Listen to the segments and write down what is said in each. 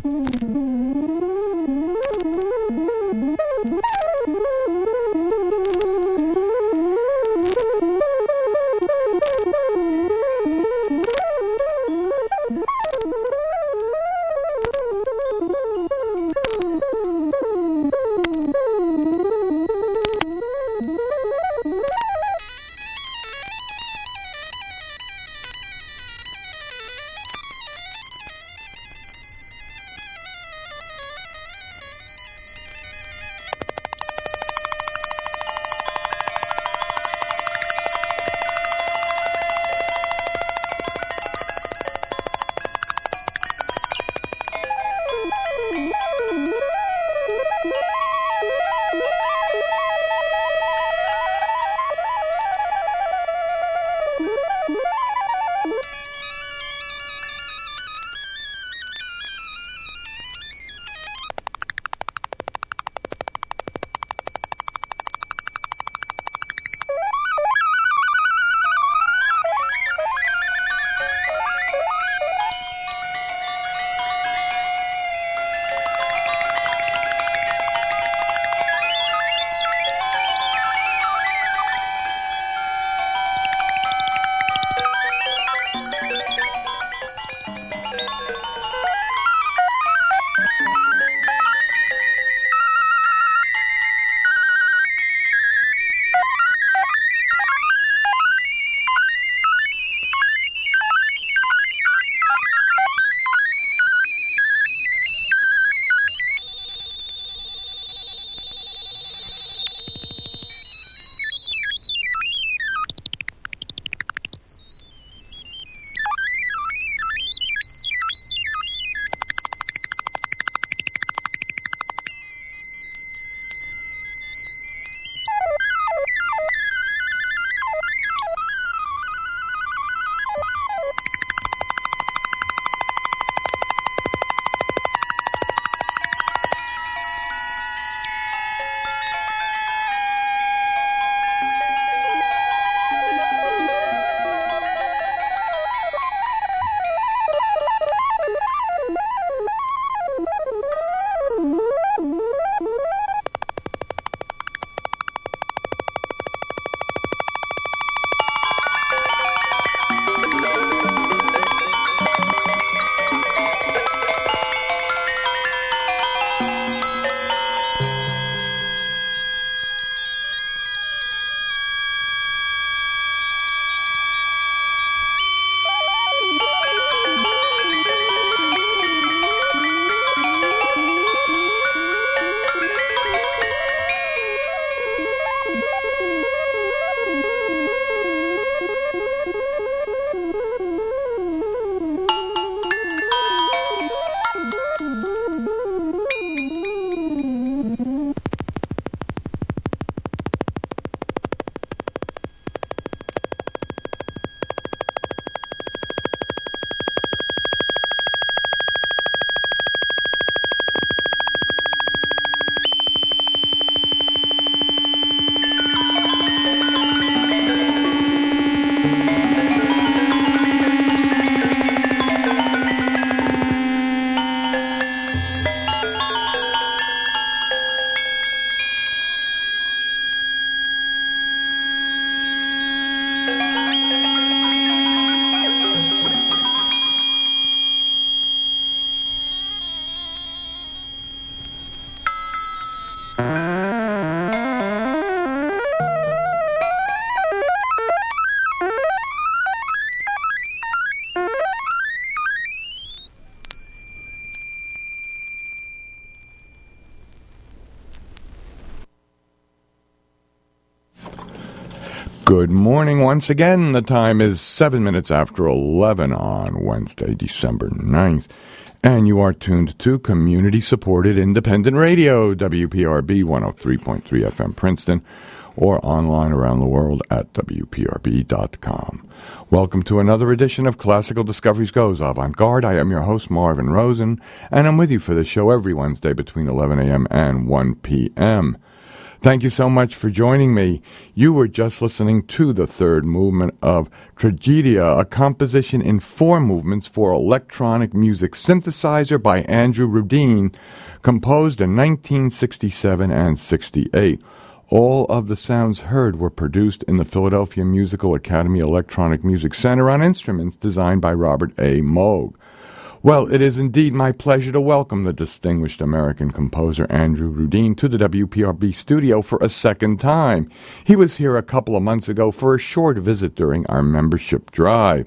Good morning once again. The time is 7 minutes after 11 on Wednesday, December 9th. And you are tuned to community-supported independent radio, WPRB 103.3 FM Princeton, or online around the world at WPRB.com. Welcome to another edition of Classical Discoveries Goes Avant-Garde. I am your host, Marvin Rosen, and I'm with you for the show every Wednesday between 11 a.m. and 1 p.m. Thank you so much for joining me. You were just listening to the third movement of Tragedia, a composition in 4 movements for electronic music synthesizer by Andrew Rudin, composed in 1967 and 68. All of the sounds heard were produced in the Philadelphia Musical Academy Electronic Music Center on instruments designed by Robert A. Moog. Well, it is indeed my pleasure to welcome the distinguished American composer Andrew Rudin to the WPRB studio for a second time. He was here a couple of months ago for a short visit during our membership drive.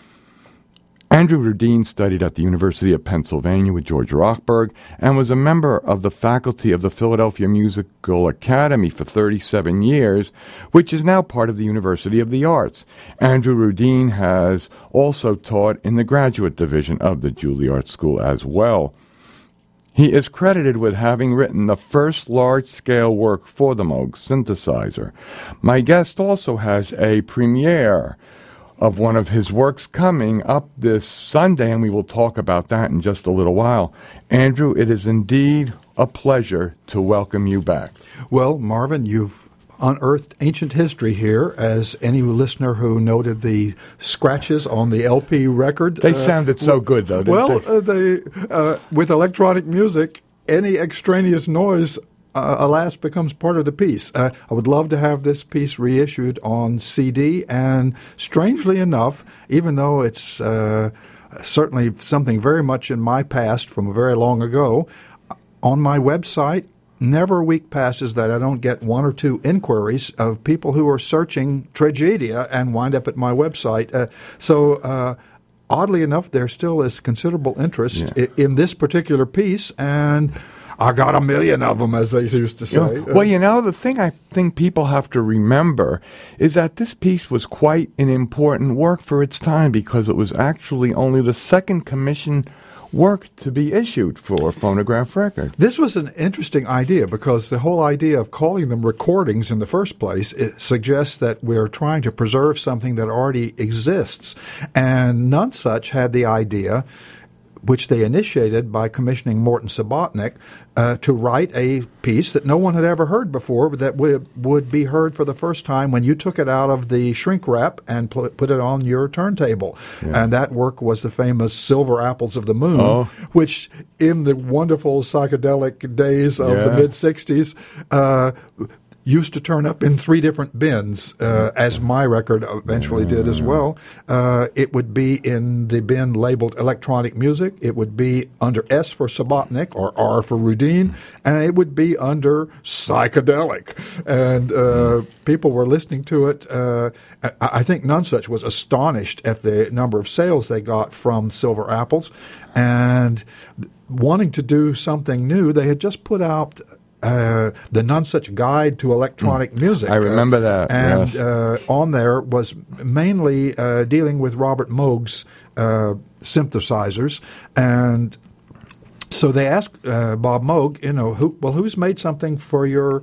Andrew Rudin studied at the University of Pennsylvania with George Rochberg and was a member of the faculty of the Philadelphia Musical Academy for 37 years, which is now part of the University of the Arts. Andrew Rudin has also taught in the graduate division of the Juilliard School as well. He is credited with having written the first large-scale work for the Moog synthesizer. My guest also has a premiere of one of his works coming up this Sunday, and we will talk about that in just a little while. Andrew, it is indeed a pleasure to welcome you back. Well, Marvin, you've unearthed ancient history here, as any listener who noted the scratches on the LP record. They sounded so good, though, didn't they? With electronic music, any extraneous noise alas, becomes part of the piece. I would love to have this piece reissued on CD, and strangely enough, even though it's certainly something very much in my past from very long ago, on my website, never a week passes that I don't get 1 or 2 inquiries of people who are searching Tragedia and wind up at my website. So oddly enough, there still is considerable interest in this particular piece, and I got a million of them, as they used to say. Well, the thing I think people have to remember is that this piece was quite an important work for its time, because it was actually only the second commission work to be issued for a phonograph record. This was an interesting idea, because the whole idea of calling them recordings in the first place, it suggests that we're trying to preserve something that already exists. And Nonesuch had the idea, which they initiated by commissioning Morton Subotnick, to write a piece that no one had ever heard before, but that would be heard for the first time when you took it out of the shrink wrap and put it on your turntable. Yeah. And that work was the famous Silver Apples of the Moon, which in the wonderful psychedelic days of the mid-'60s, used to turn up in 3 different bins, as my record eventually did as well. It would be in the bin labeled electronic music. It would be under S for Subotnick or R for Rudin, and it would be under psychedelic. And people were listening to it. I think Nonesuch was astonished at the number of sales they got from Silver Apples, and wanting to do something new, they had just put out the Nonesuch Guide to Electronic Music. I remember that. And on there was mainly dealing with Robert Moog's synthesizers. And so they asked Bob Moog, who's made something for your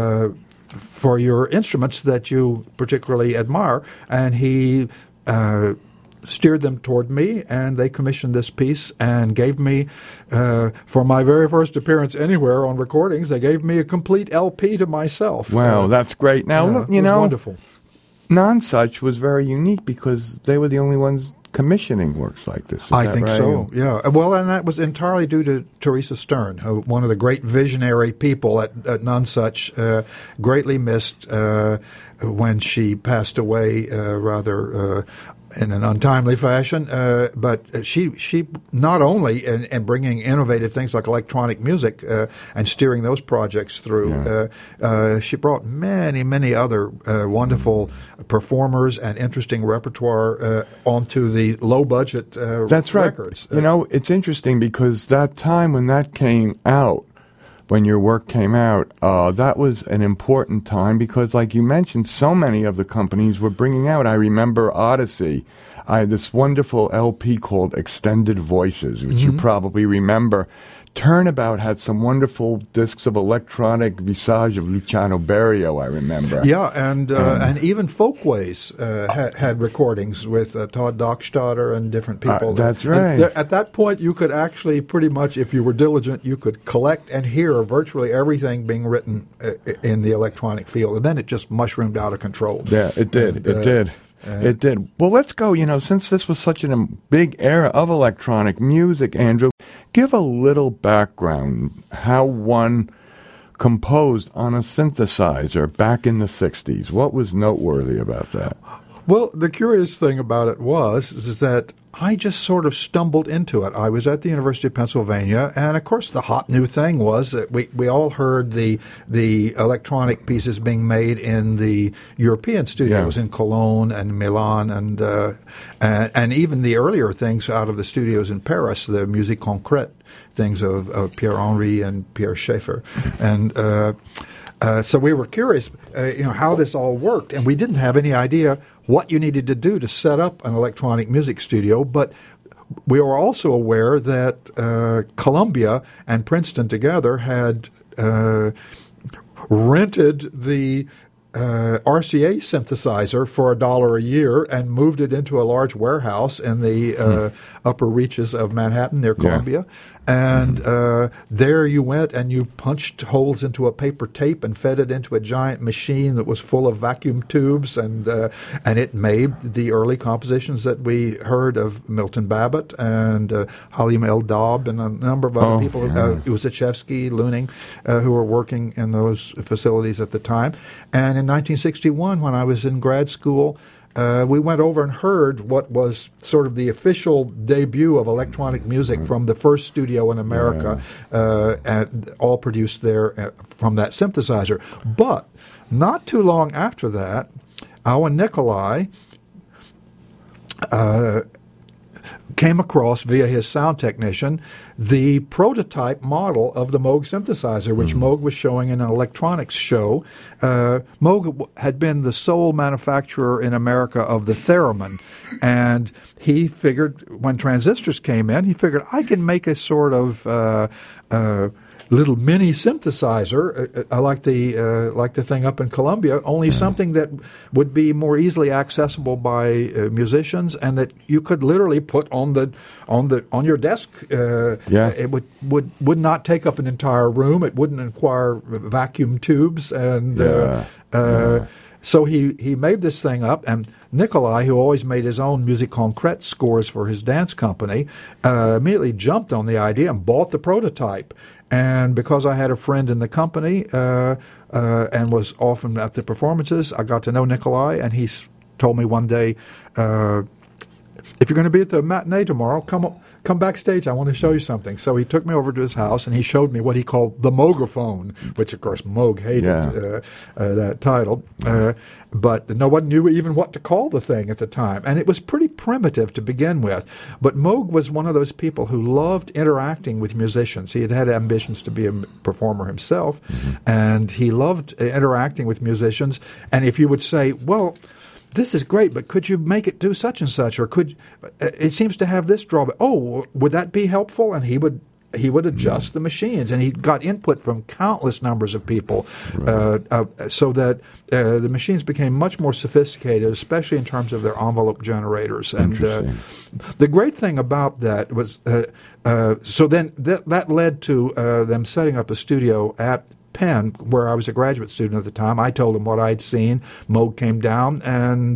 instruments that you particularly admire? And he steered them toward me, and they commissioned this piece and gave me, for my very first appearance anywhere on recordings, they gave me a complete LP to myself. Wow, that's great. Now, look, it was wonderful. Nonesuch was very unique because they were the only ones commissioning works like this. I think so, yeah. Well, and that was entirely due to Teresa Stern, one of the great visionary people at Nonesuch, greatly missed when she passed away rather in an untimely fashion, but she not only in bringing innovative things like electronic music and steering those projects through, she brought many other wonderful performers and interesting repertoire onto the low-budget That's right. records. It's interesting because that time when that came out, when your work came out, that was an important time because, like you mentioned, so many of the companies were bringing out. I remember Odyssey. I had this wonderful LP called Extended Voices, which you probably remember, Turnabout had some wonderful discs of electronic visage of Luciano Berio, I remember. Yeah, and even Folkways had recordings with Todd Dockstader and different people. That's right. At that point, you could actually pretty much, if you were diligent, you could collect and hear virtually everything being written in the electronic field. And then it just mushroomed out of control. Yeah, it did. It did. Well, let's go. Since this was such a big era of electronic music, Andrew, give a little background how one composed on a synthesizer back in the 60s. What was noteworthy about that? Well, the curious thing about it is that I just sort of stumbled into it. I was at the University of Pennsylvania, and of course the hot new thing was that we all heard the electronic pieces being made in the European studios in Cologne and Milan, and even the earlier things out of the studios in Paris, the musique concrète things of Pierre Henry and Pierre Schaeffer, and so we were curious, how this all worked, and we didn't have any idea what you needed to do to set up an electronic music studio, but we were also aware that Columbia and Princeton together had rented the RCA synthesizer for $1 a year and moved it into a large warehouse in the upper reaches of Manhattan near Columbia. And there you went and you punched holes into a paper tape and fed it into a giant machine that was full of vacuum tubes, and it made the early compositions that we heard of Milton Babbitt and Halim Eldab and a number of other people, Uzachevsky, Luning, who were working in those facilities at the time. And in 1961, when I was in grad school, we went over and heard what was sort of the official debut of electronic music from the first studio in America, and all produced there from that synthesizer. But not too long after that, Owen Nicolai came across, via his sound technician, the prototype model of the Moog synthesizer, which Moog was showing in an electronics show. Moog had been the sole manufacturer in America of the theremin, and he figured, when transistors came in, he figured, I can make a sort of little mini synthesizer, like the thing up in Columbia, only something that would be more easily accessible by musicians, and that you could literally put on your desk. It would not take up an entire room. It wouldn't require vacuum tubes, and so he made this thing up, and Nicolai, who always made his own musique concrète scores for his dance company, immediately jumped on the idea and bought the prototype. And because I had a friend in the company and was often at the performances, I got to know Nicolai, and he told me one day, if you're going to be at the matinee tomorrow, come backstage. I want to show you something. So he took me over to his house, and he showed me what he called the Moographone, which, of course, Moog hated that title. But no one knew even what to call the thing at the time. And it was pretty primitive to begin with. But Moog was one of those people who loved interacting with musicians. He had had ambitions to be a performer himself, and he loved interacting with musicians. And if you would say, well, this is great, but could you make it do such and such, or it seems to have this drawback. Oh, would that be helpful? And he would adjust the machines, and he got input from countless numbers of people, so that the machines became much more sophisticated, especially in terms of their envelope generators. And the great thing about that was, so then that led to them setting up a studio at Penn, where I was a graduate student at the time. I told him what I'd seen. Moog came down and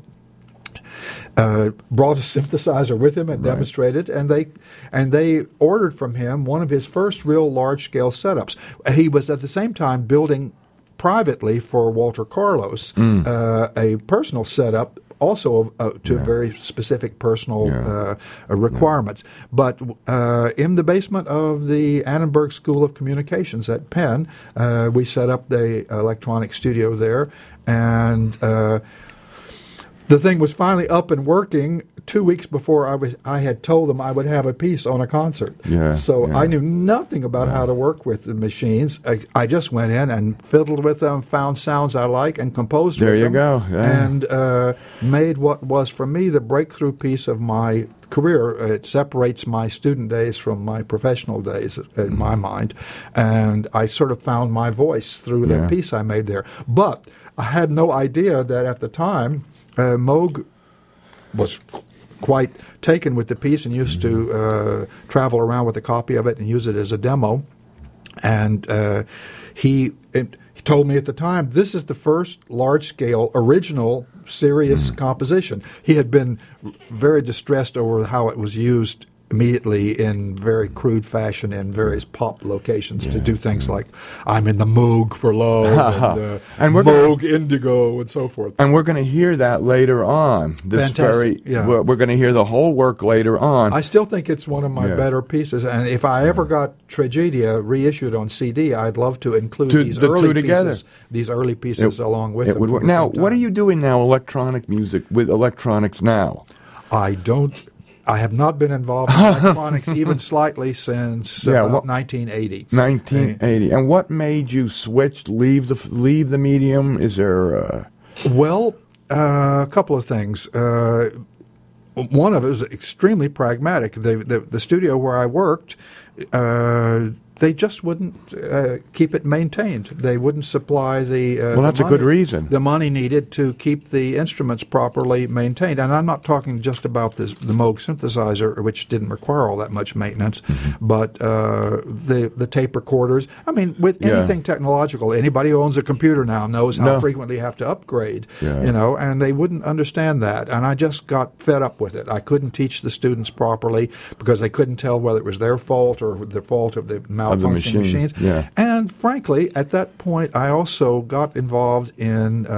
brought a synthesizer with him and demonstrated, and they ordered from him one of his first real large-scale setups. He was at the same time building privately for Walter Carlos a personal setup, also to very specific personal requirements. But in the basement of the Annenberg School of Communications at Penn, we set up the electronic studio there, and the thing was finally up and working 2 weeks before I had told them I would have a piece on a concert. So I knew nothing about how to work with the machines. I just went in and fiddled with them, found sounds I like, and composed with them. There you go. And made what was, for me, the breakthrough piece of my career. It separates my student days from my professional days, in my mind. And I sort of found my voice through the piece I made there. But I had no idea that at the time, Moog was quite taken with the piece and used to travel around with a copy of it and use it as a demo. And he told me at the time, this is the first large-scale, original, serious composition. He had been very distressed over how it was used immediately in very crude fashion in various pop locations to do things like I'm in the Moog for Love and Moog Indigo and so forth. And we're going to hear that later on. Fantastic. We're going to hear the whole work later on. I still think it's one of my better pieces, and if I ever got Tragedia reissued on CD, I'd love to include these early pieces along with them. Now, what are you doing now, electronic music, with electronics now? I have not been involved in electronics even slightly since about 1980. 1980. And what made you switch, leave the medium? Is there Well, a couple of things. One of it was extremely pragmatic. The studio where I worked, they just wouldn't keep it maintained. They wouldn't supply that's a good reason. The money needed to keep the instruments properly maintained. And I'm not talking just about the Moog synthesizer, which didn't require all that much maintenance, but the tape recorders. I mean, with anything technological, anybody who owns a computer now knows how frequently you have to upgrade, and they wouldn't understand that. And I just got fed up with it. I couldn't teach the students properly because they couldn't tell whether it was their fault or the fault of the malfunctioning machines. And frankly, at that point, I also got involved in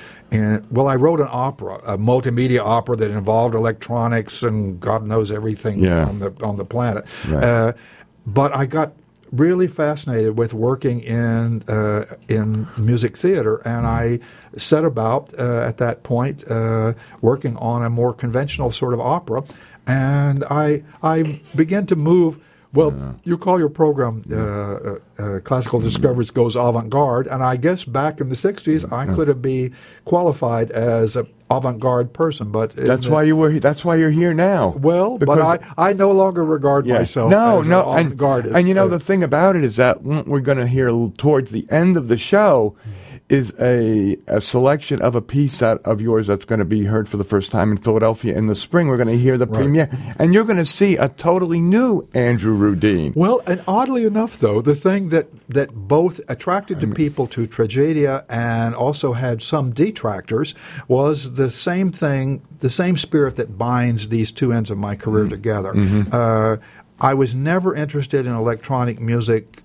I wrote an opera, a multimedia opera that involved electronics and God knows everything on the planet. But I got really fascinated with working in music theater, and I set about at that point working on a more conventional sort of opera, and I began to move. Well, you call your program Classical Discoveries Goes Avant-Garde, and I guess back in the 60s I could have been qualified as an avant-garde person, but that's why you're here now. Well, but I no longer regard myself as an avant-gardist. And the thing about it is that what we're going to hear towards the end of the show is a selection of a piece of yours that's going to be heard for the first time in Philadelphia in the spring. We're going to hear the premiere, and you're going to see a totally new Andrew Rudin. Well, and oddly enough, though, the thing that both attracted people to Tragedia and also had some detractors was the same thing, the same spirit that binds these two ends of my career together. I was never interested in electronic music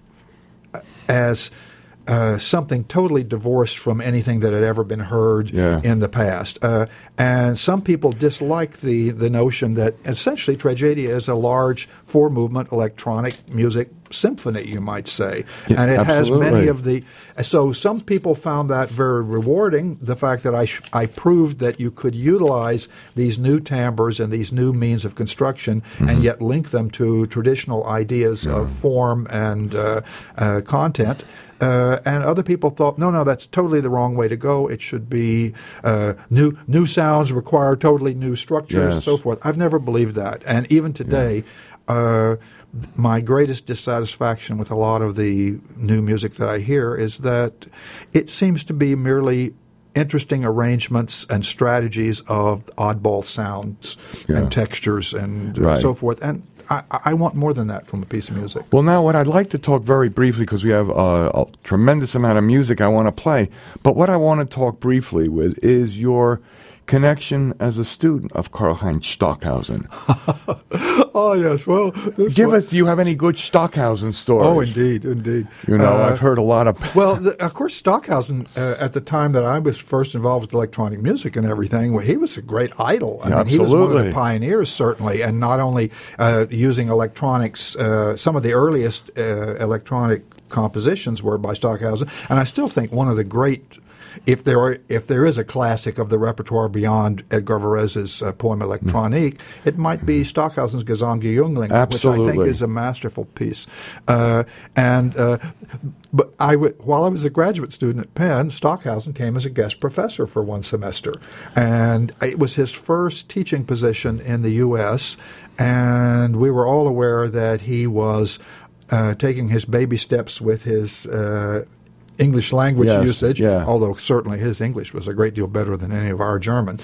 as something totally divorced from anything that had ever been heard in the past. And some people dislike the notion that essentially Tragedia is a large four-movement electronic music symphony, you might say. And it has many of the... So some people found that very rewarding, the fact that I proved that you could utilize these new timbres and these new means of construction and yet link them to traditional ideas of form and content. And other people thought, no, that's totally the wrong way to go. It should be new sounds require totally new structures, and so forth. I've never believed that. And even today, my greatest dissatisfaction with a lot of the new music that I hear is that it seems to be merely interesting arrangements and strategies of oddball sounds and textures and so forth. And I want more than that from a piece of music. Well, now what I'd like to talk very briefly, because we have a tremendous amount of music I want to play, but what I want to talk briefly with is your connection as a student of Karlheinz Stockhausen. Oh, yes. Well, do you have any good Stockhausen stories? Oh, indeed. I've heard a lot of... Well, of course, Stockhausen, at the time that I was first involved with electronic music and everything, he was a great idol. I mean, he was one of the pioneers, certainly, and not only using electronics, some of the earliest electronic compositions were by Stockhausen, and I still think one of the great if there is a classic of the repertoire beyond Edgar Varèse's poem Elektronik, it might be Stockhausen's Gesang-Jüngling, which I think is a masterful piece. But while I was a graduate student at Penn, Stockhausen came as a guest professor for one semester, and it was his first teaching position in the U.S., and we were all aware that he was taking his baby steps with his English language usage, although certainly his English was a great deal better than any of our German.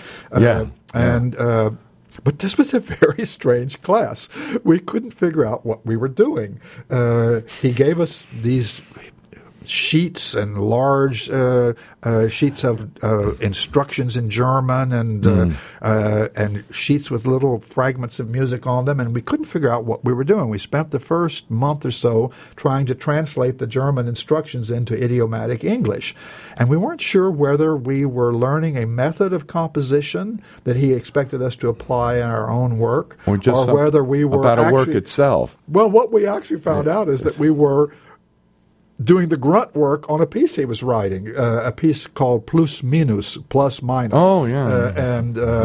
But this was a very strange class. We couldn't figure out what we were doing. He gave us these sheets and large sheets of instructions in German and sheets with little fragments of music on them, and we couldn't figure out what we were doing. We spent the first month or so trying to translate the German instructions into idiomatic English, and we weren't sure whether we were learning a method of composition that he expected us to apply in our own work, or whether we were about a work itself. Well, what we actually found out is that we were doing the grunt work on a piece he was writing, a piece called Plus Minus, Plus Minus. Oh, yeah.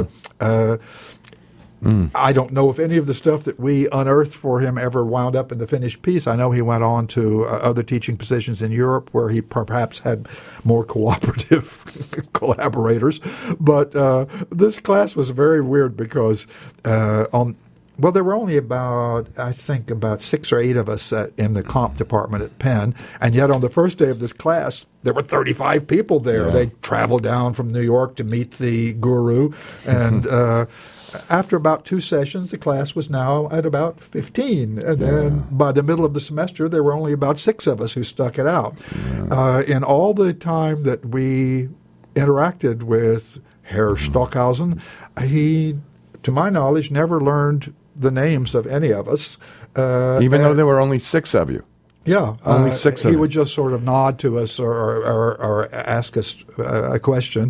I don't know if any of the stuff that we unearthed for him ever wound up in the finished piece. I know he went on to other teaching positions in Europe where he perhaps had more cooperative collaborators. But this class was very weird because there were only about 6 or 8 of us in the comp department at Penn, and yet on the first day of this class, there were 35 people there. Yeah. They traveled down from New York to meet the guru, and after about 2 sessions, the class was now at about 15, and then by the middle of the semester, there were only about 6 of us who stuck it out. Yeah. In all the time that we interacted with Herr Stockhausen, he, to my knowledge, never learned the names of any of us. Even though there were only 6 of you. Yeah. Only 6 of you. He would just sort of nod to us or ask us a question.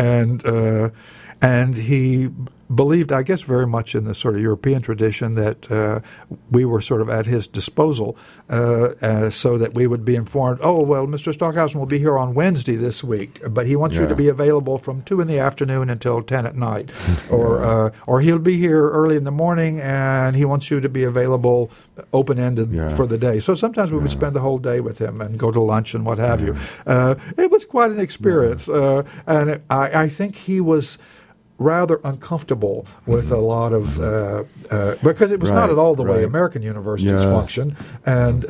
And he believed, I guess, very much in the sort of European tradition that we were sort of at his disposal so that we would be informed, oh, well, Mr. Stockhausen will be here on Wednesday this week, but he wants you to be available from 2 in the afternoon until 10 at night. Or he'll be here early in the morning and he wants you to be available open-ended for the day. So sometimes we would spend the whole day with him and go to lunch and what have you. It was quite an experience. And I think he was rather uncomfortable with a lot of because it was not at all the way American universities function, and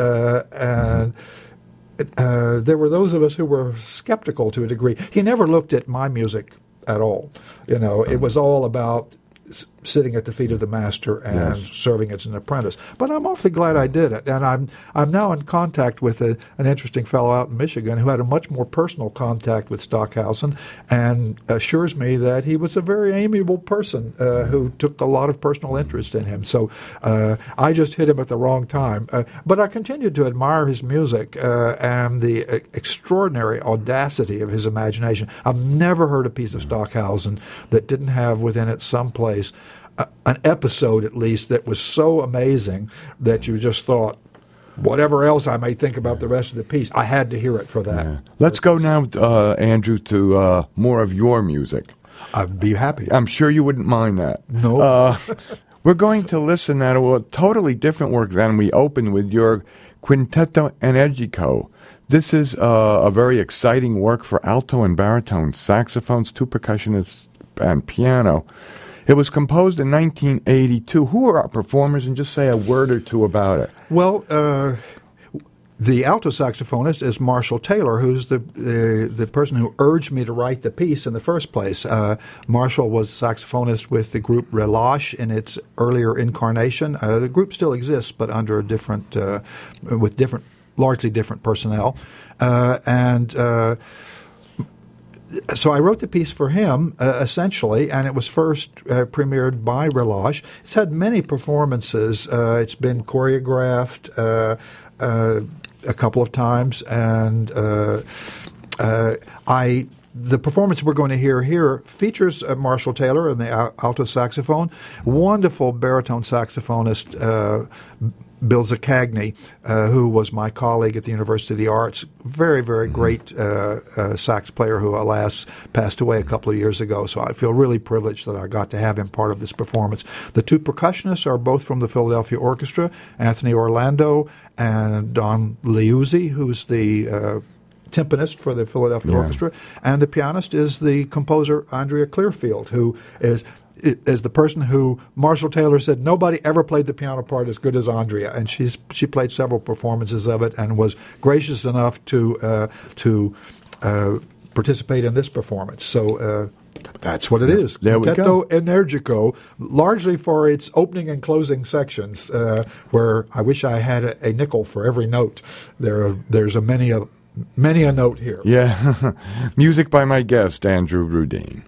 there were those of us who were skeptical to a degree. He never looked at my music at all. It was all about sitting at the feet of the master and serving as an apprentice. But I'm awfully glad I did it, and I'm now in contact with an interesting fellow out in Michigan who had a much more personal contact with Stockhausen and assures me that he was a very amiable person who took a lot of personal interest in him. So I just hit him at the wrong time. But I continued to admire his music and the extraordinary audacity of his imagination. I've never heard a piece of Stockhausen that didn't have within it someplace an episode, at least, that was so amazing that you just thought, whatever else I may think about the rest of the piece, I had to hear it for that. Yeah. Let's go now, Andrew, to more of your music. I'd be happy. I'm sure you wouldn't mind that. No. We're going to listen now to a totally different work than we opened with your Quintetto Energico. This is a very exciting work for alto and baritone, saxophones, 2 percussionists, and piano. It was composed in 1982. Who are our performers? And just say a word or two about it. Well, the alto saxophonist is Marshall Taylor, who's the person who urged me to write the piece in the first place. Marshall was saxophonist with the group Relâche in its earlier incarnation. The group still exists, but under a different, largely different personnel. So I wrote the piece for him, essentially, and it was first premiered by Relâche. It's had many performances. It's been choreographed a couple of times, and the performance we're going to hear here features Marshall Taylor in the alto saxophone, wonderful baritone saxophonist Bill Zaccagni, who was my colleague at the University of the Arts, very, very great sax player who, alas, passed away a couple of years ago. So I feel really privileged that I got to have him part of this performance. The two percussionists are both from the Philadelphia Orchestra, Anthony Orlando and Don Liuzzi, who's the timpanist for the Philadelphia Orchestra, and the pianist is the composer Andrea Clearfield, who is the person who Marshall Taylor said nobody ever played the piano part as good as Andrea, and she played several performances of it and was gracious enough to participate in this performance. So that's what it is. There we Quintetto go. Energico, largely for its opening and closing sections, where I wish I had a nickel for every note. There's many a note here. Yeah. Music by my guest, Andrew Rudin.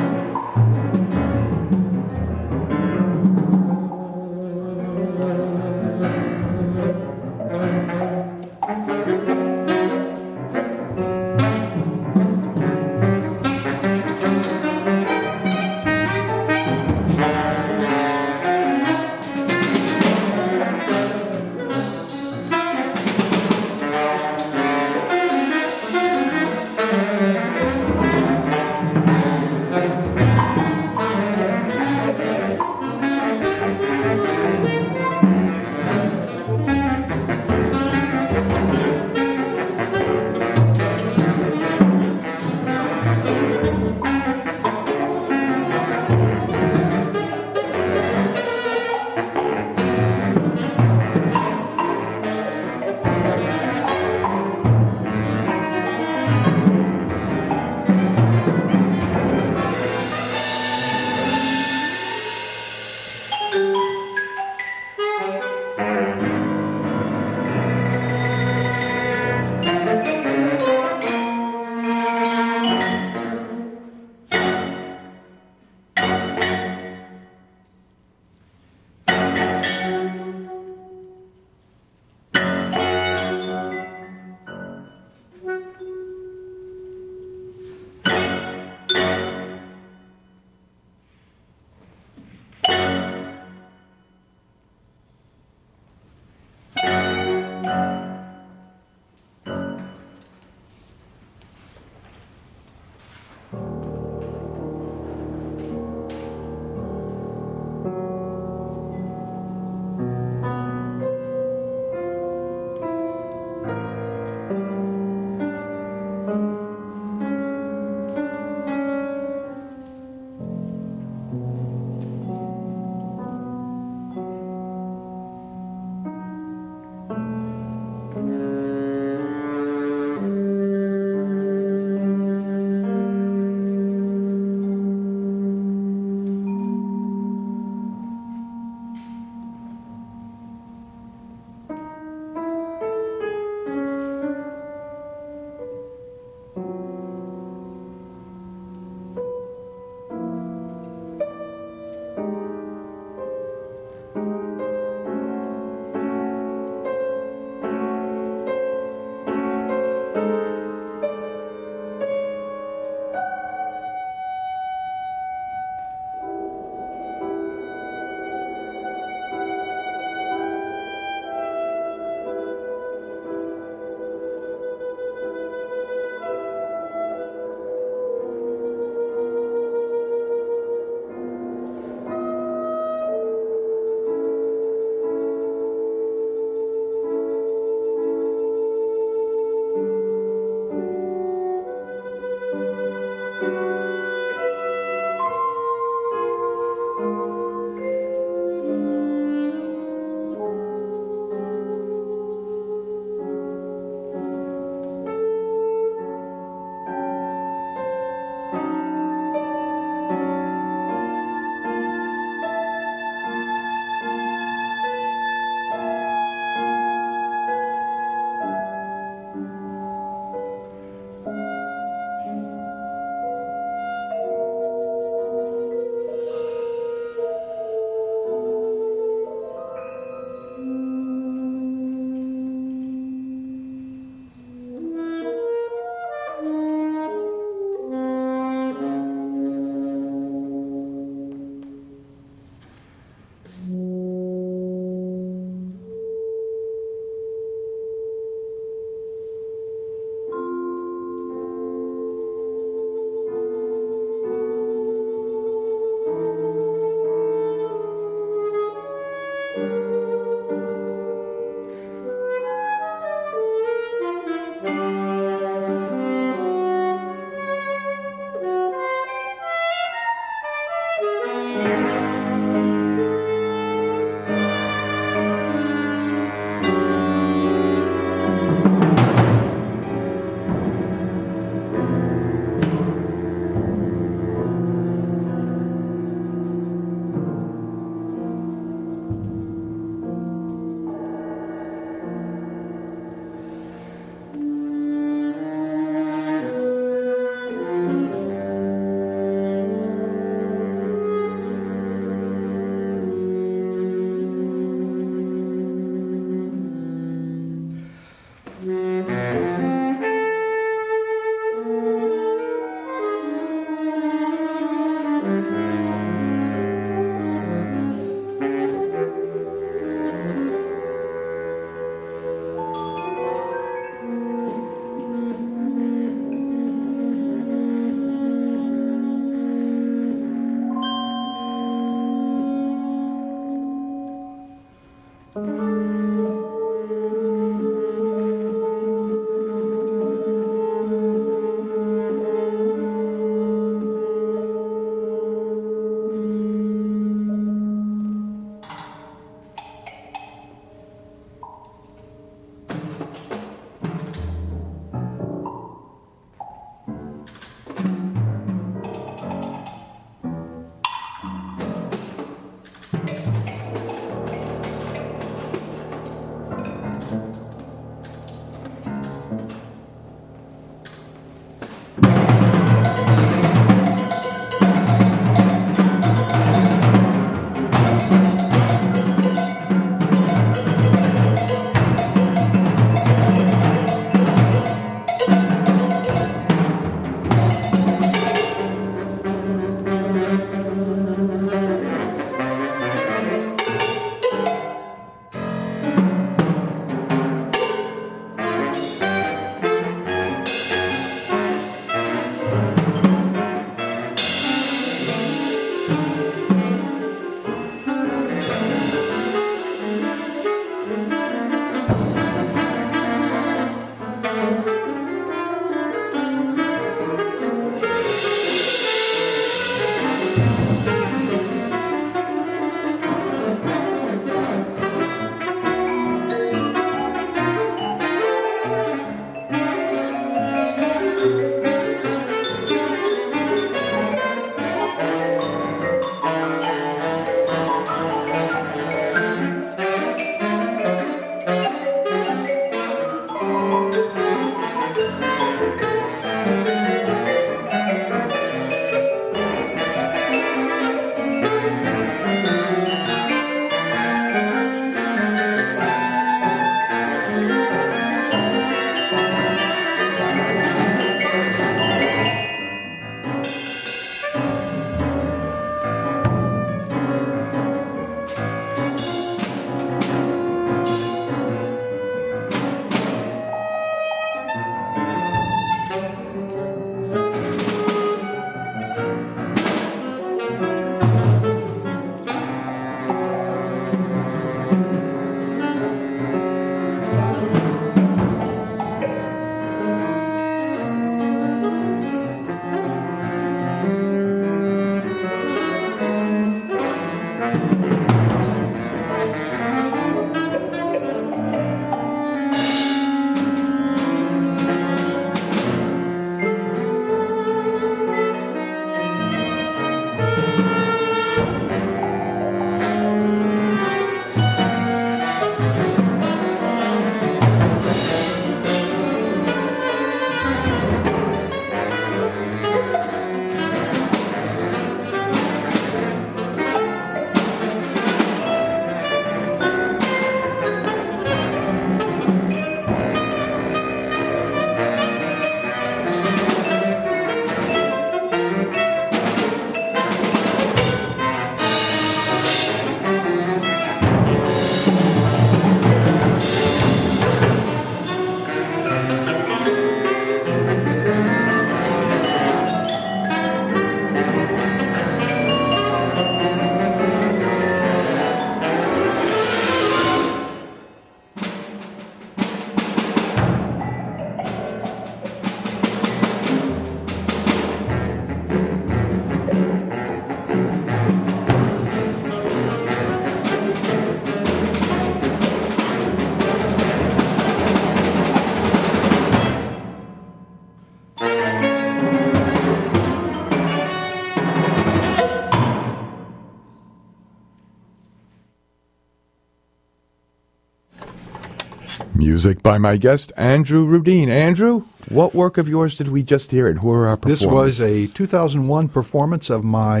Music by my guest, Andrew Rudin. Andrew, what work of yours did we just hear, and who are our performers? This was a 2001 performance of my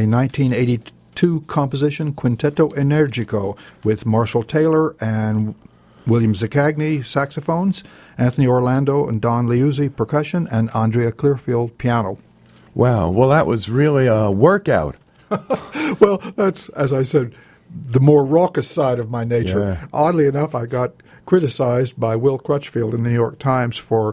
1982 composition, Quinteto Energico, with Marshall Taylor and William Zaccagni, saxophones, Anthony Orlando and Don Liuzzi, percussion, and Andrea Clearfield, piano. Wow. Well, that was really a workout. Well, that's, as I said, the more raucous side of my nature. Yeah. Oddly enough, I got criticized by Will Crutchfield in the New York Times for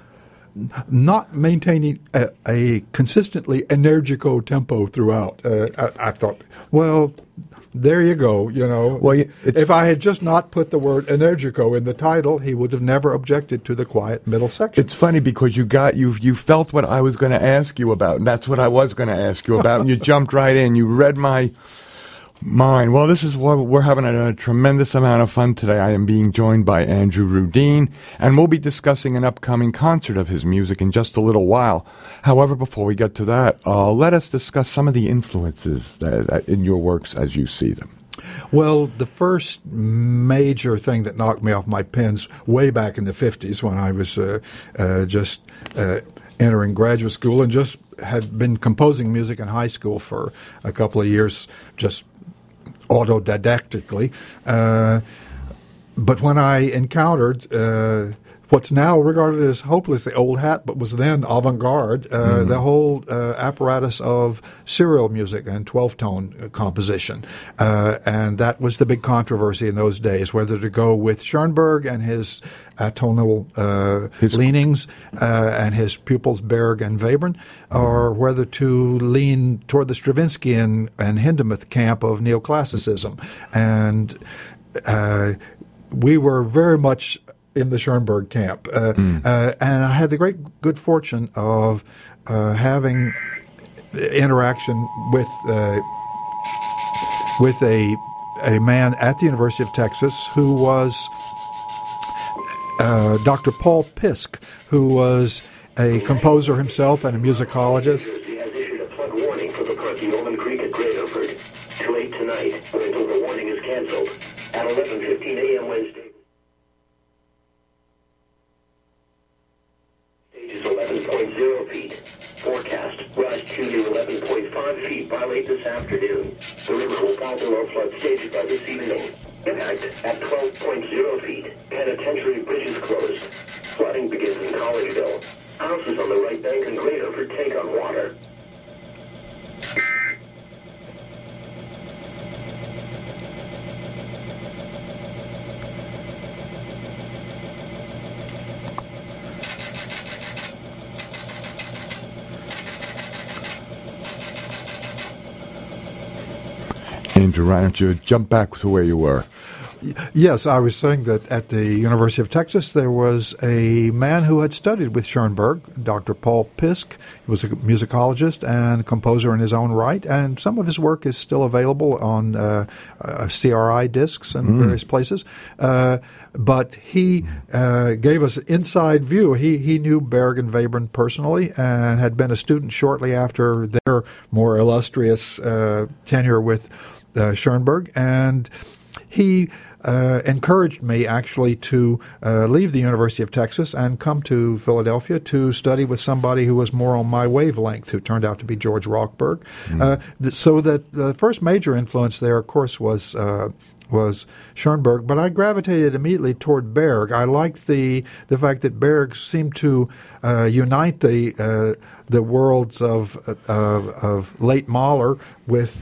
not maintaining a consistently energico tempo throughout. I thought, well, there you go, you know. Well, if I had just not put the word energico in the title, he would have never objected to the quiet middle section. It's funny because you felt what I was going to ask you about, and that's what I was going to ask you about, and you jumped right in. You read my mind. Well, this is what we're having a tremendous amount of fun today. I am being joined by Andrew Rudin, and we'll be discussing an upcoming concert of his music in just a little while. However, before we get to that, let us discuss some of the influences that in your works as you see them. Well, the first major thing that knocked me off my pins way back in the 50s when I was just entering graduate school and just had been composing music in high school for a couple of years, just autodidactically. But when I encountered what's now regarded as hopelessly old hat, but was then avant-garde, the whole apparatus of serial music and 12-tone composition. And that was the big controversy in those days, whether to go with Schoenberg and his atonal leanings and his pupils Berg and Webern, or whether to lean toward the Stravinsky and Hindemith camp of neoclassicism. And we were very much in the Schoenberg camp. And I had the great good fortune of having interaction with a man at the University of Texas who was Dr. Paul Pisk, who was a composer himself and a musicologist. Has issued a flood warning for the Perkiomen Creek at Great Orford. Till 8 tonight, until the warning is canceled. At 11:15 a.m. Wednesday. Stage is 11.0 feet. Forecast, rise to 11.5 feet by late this afternoon. The river will fall below flood stage by this evening. Impact at 12.0 feet. Penitentiary bridges closed. Flooding begins in Collegeville. Houses on the right bank and Great Orford take on water. Andrew, why don't you jump back to where you were? Yes, I was saying that at the University of Texas there was a man who had studied with Schoenberg, Dr. Paul Pisk. He was a musicologist and composer in his own right, and some of his work is still available on CRI discs and various places. But he gave us an inside view. He knew Berg and Webern personally and had been a student shortly after their more illustrious tenure with Schoenberg, and he encouraged me actually to leave the University of Texas and come to Philadelphia to study with somebody who was more on my wavelength, who turned out to be George Rochberg. So that the first major influence there, of course, was Schoenberg, but I gravitated immediately toward Berg. I liked the fact that Berg seemed to unite the worlds of late Mahler with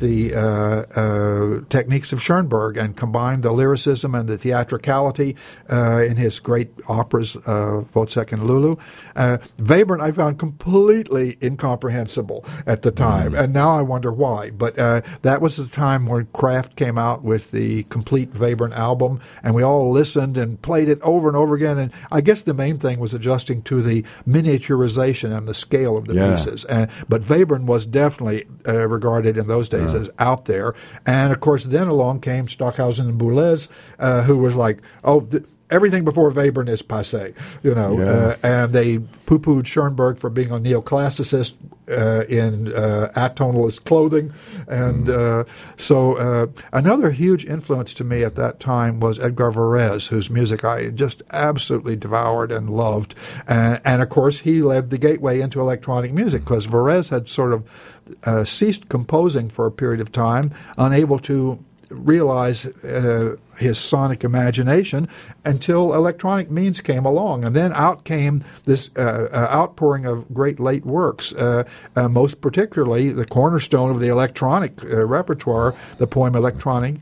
the techniques of Schoenberg and combined the lyricism and the theatricality in his great operas, Wozzeck and Lulu. Webern I found completely incomprehensible at the time, and now I wonder why. But that was the time when Kraft came out with the complete Webern album, and we all listened and played it over and over again. And I guess the main thing was adjusting to the miniaturization and the scale of the pieces. But Webern was definitely regarded in those days as out there. And, of course, then along came Stockhausen and Boulez, who was like, everything before Webern is passé, and they poo-pooed Schoenberg for being a neoclassicist in atonalist clothing. And so another huge influence to me at that time was Edgar Varese, whose music I just absolutely devoured and loved. And of course, he led the gateway into electronic music, because Varese had sort of ceased composing for a period of time, unable to realize his sonic imagination until electronic means came along. And then out came this outpouring of great late works, most particularly the cornerstone of the electronic repertoire, the poem Electronic,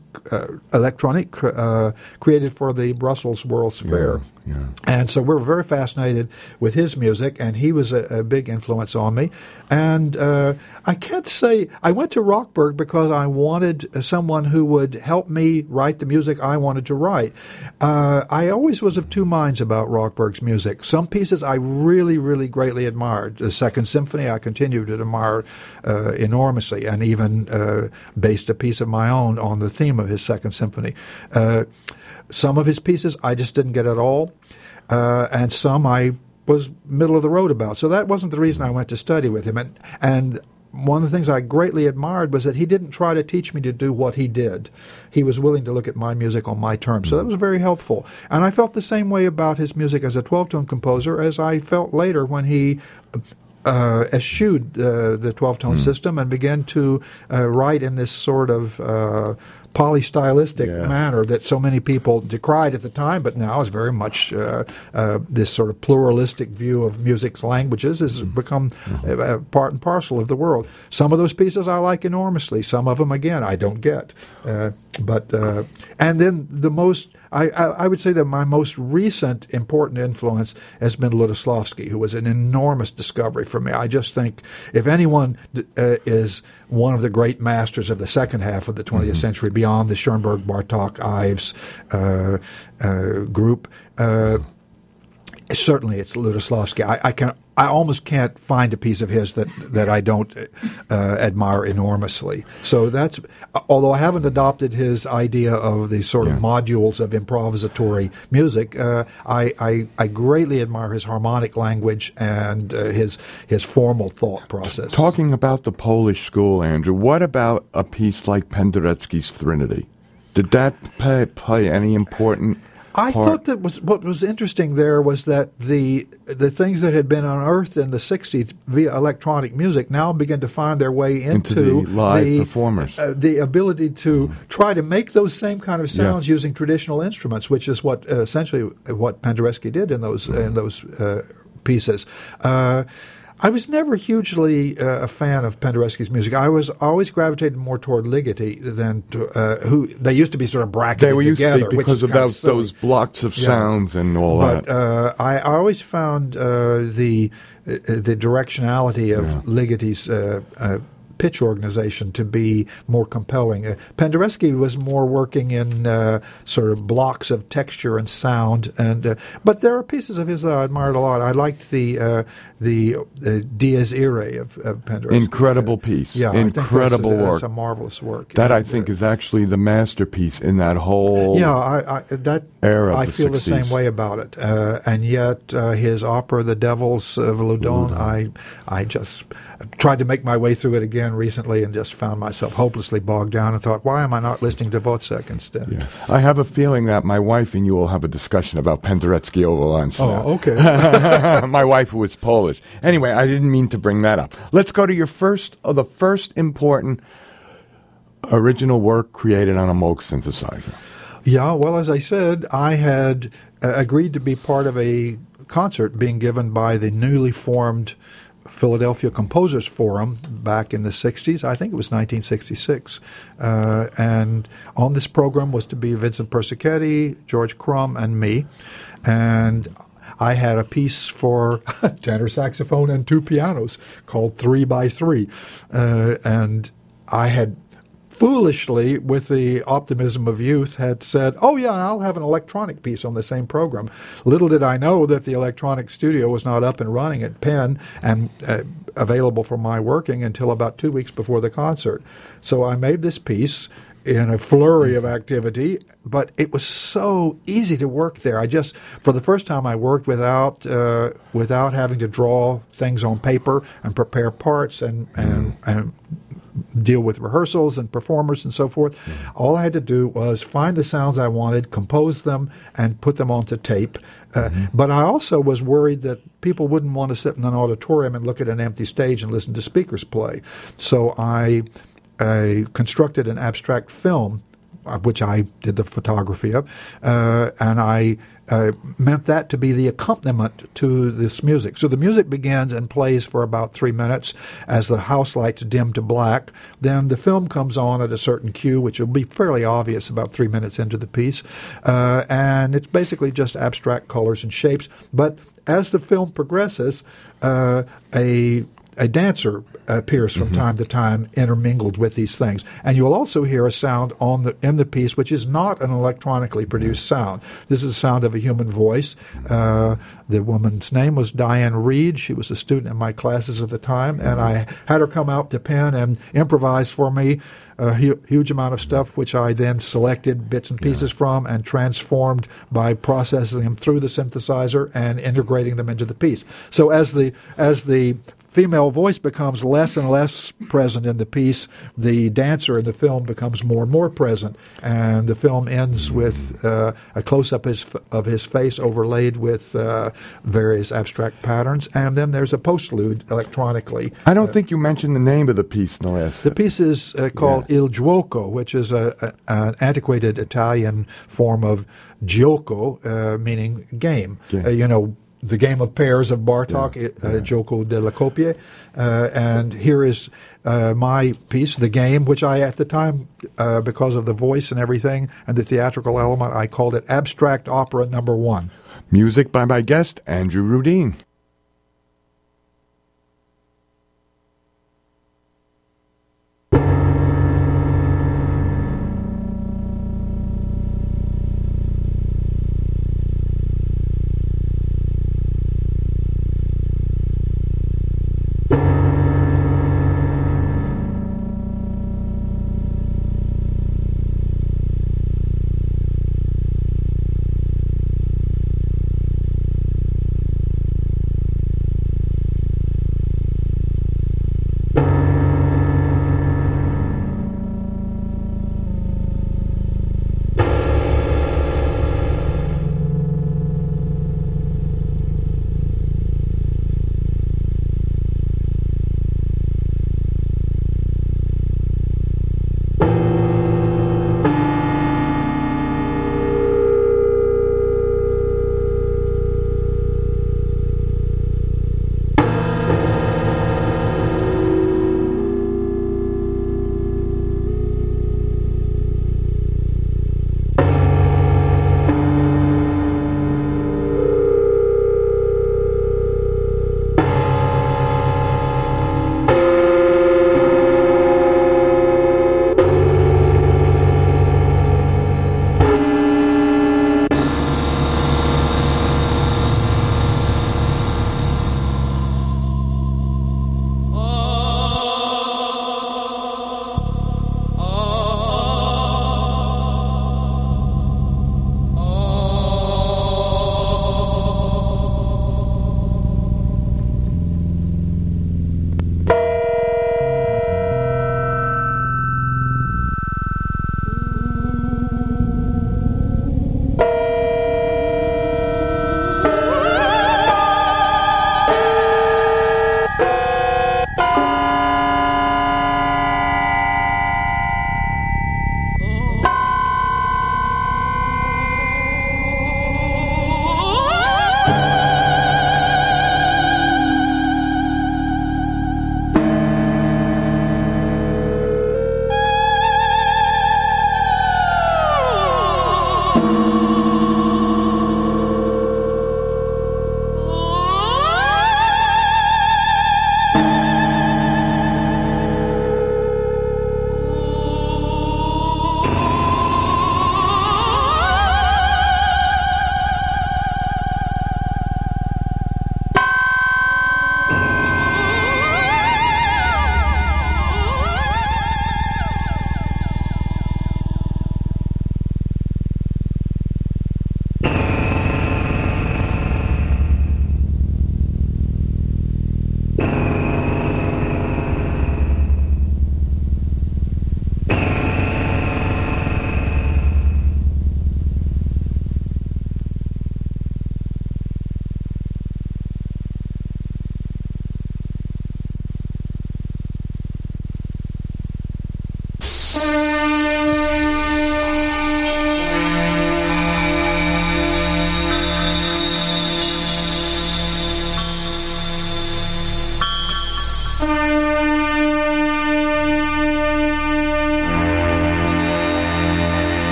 created for the Brussels World's Fair. And so we're very fascinated with his music, and he was a big influence on me. And I can't say I went to Rochberg because I wanted someone who would help me write the music I wanted to write. I always was of two minds about Rochberg's music. Some pieces I really, really greatly admired. The Second Symphony I continue to admire enormously, and even based a piece of my own on the theme of his Second Symphony. Some of his pieces I just didn't get at all, and some I was middle of the road about. So that wasn't the reason I went to study with him. And one of the things I greatly admired was that he didn't try to teach me to do what he did. He was willing to look at my music on my terms. So that was very helpful. And I felt the same way about his music as a 12-tone composer as I felt later when he eschewed the 12-tone system and began to write in this sort of polystylistic manner that so many people decried at the time, but now is very much this sort of pluralistic view of music's languages has become part and parcel of the world. Some of those pieces I like enormously. Some of them, again, I don't get. And then the most, I would say that my most recent important influence has been Lutoslawski, who was an enormous discovery for me. I just think if anyone is one of the great masters of the second half of the 20th century, beyond the Schoenberg, Bartók, Ives group, certainly it's Lutoslawski. I almost can't find a piece of his that I don't admire enormously. So that's, although I haven't adopted his idea of the sort of modules of improvisatory music, I greatly admire his harmonic language and his formal thought process. Talking about the Polish school, Andrew, what about a piece like Penderecki's Trinity? Did that play any important I thought that what was interesting there was that the things that had been unearthed in the 60s via electronic music now begin to find their way into the live performers. The ability to try to make those same kind of sounds using traditional instruments, which is what essentially what Penderecki did in those pieces. I was never hugely a fan of Penderecki's music. I was always gravitated more toward Ligeti than who they used to be sort of bracketed together. They used together, to be because of those blocks of sounds and all that. But I always found the directionality of Ligeti's pitch organization to be more compelling. Penderecki was more working in sort of blocks of texture and sound, and but there are pieces of his that I admired a lot. I liked the Dies Irae of Penderecki. Incredible piece. Incredible work. It's a marvelous work. That I think is actually the masterpiece in that whole era. I feel the same way about it. And yet his opera, The Devils of Loudun, I just tried to make my way through it again recently and just found myself hopelessly bogged down and thought, why am I not listening to Wozzeck instead? Yeah. I have a feeling that my wife and you will have a discussion about Penderecki over lunch. Okay. My wife, who is Polish. Anyway, I didn't mean to bring that up. Let's go to the first important original work created on a Moog synthesizer. Yeah, well, as I said, I had agreed to be part of a concert being given by the newly formed Philadelphia Composers Forum back in the 60s. I think it was 1966. And on this program was to be Vincent Persichetti, George Crumb, and me. And I had a piece for tenor saxophone and two pianos called 3x3. And I had foolishly, with the optimism of youth, had said, oh, yeah, I'll have an electronic piece on the same program. Little did I know that the electronic studio was not up and running at Penn and available for my working until about 2 weeks before the concert. So I made this piece in a flurry of activity, but it was so easy to work there. I just, for the first time, I worked without having to draw things on paper and prepare parts and deal with rehearsals and performers and so forth. All I had to do was find the sounds I wanted, compose them, and put them onto tape. But I also was worried that people wouldn't want to sit in an auditorium and look at an empty stage and listen to speakers play. So I constructed an abstract film, which I did the photography of, and I meant that to be the accompaniment to this music. So the music begins and plays for about 3 minutes as the house lights dim to black. Then the film comes on at a certain cue, which will be fairly obvious about 3 minutes into the piece. And it's basically just abstract colors and shapes. But as the film progresses, a dancer appears from time to time intermingled with these things. And you'll also hear a sound in the piece which is not an electronically produced sound. This is the sound of a human voice. The woman's name was Diane Reed. She was a student in my classes at the time, and I had her come out to Penn and improvise for me a huge amount of stuff, which I then selected bits and pieces from and transformed by processing them through the synthesizer and integrating them into the piece. So as the female voice becomes less and less present in the piece, the dancer in the film becomes more and more present, and the film ends with a close-up of his face overlaid with various abstract patterns, and then there's a postlude electronically. I don't think you mentioned the name of the piece in the last. The piece is called Il Giuoco, which is an antiquated Italian form of gioco, meaning game. The game of pairs of Bartok, Gioco delle Coppie. And here is my piece, The Game, which I, at the time, because of the voice and everything and the theatrical element, I called it Abstract Opera Number 1. Music by my guest, Andrew Rudin.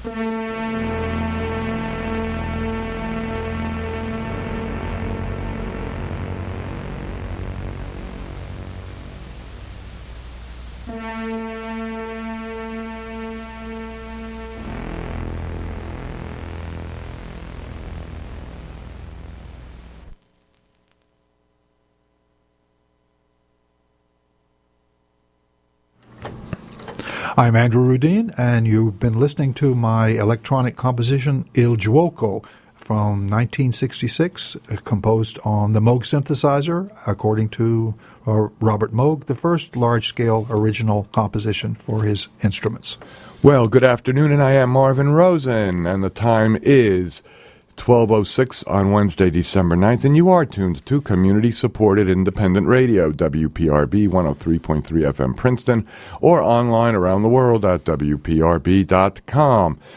I'm Andrew Rudin, and you've been listening to my electronic composition Il Giuoco from 1966, composed on the Moog synthesizer, according to Robert Moog, the first large-scale original composition for his instruments. Well, good afternoon, and I am Marvin Rosen, and the time is 12:06 on Wednesday, December 9th, and you are tuned to community-supported independent radio, WPRB 103.3 FM Princeton, or online around the world at WPRB.com.